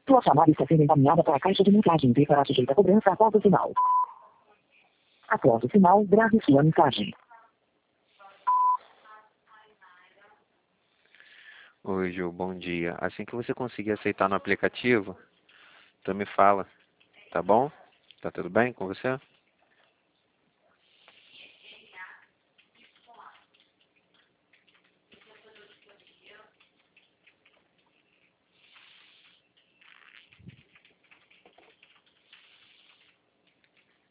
Sua chamada está sendo encaminhada para a caixa de mensagem e será sujeita a cobrança após o sinal. Após o sinal, grave sua mensagem. Oi, Ju, bom dia. Assim que você conseguir aceitar no aplicativo, tu me fala, tá bom? Tá tudo bem com você?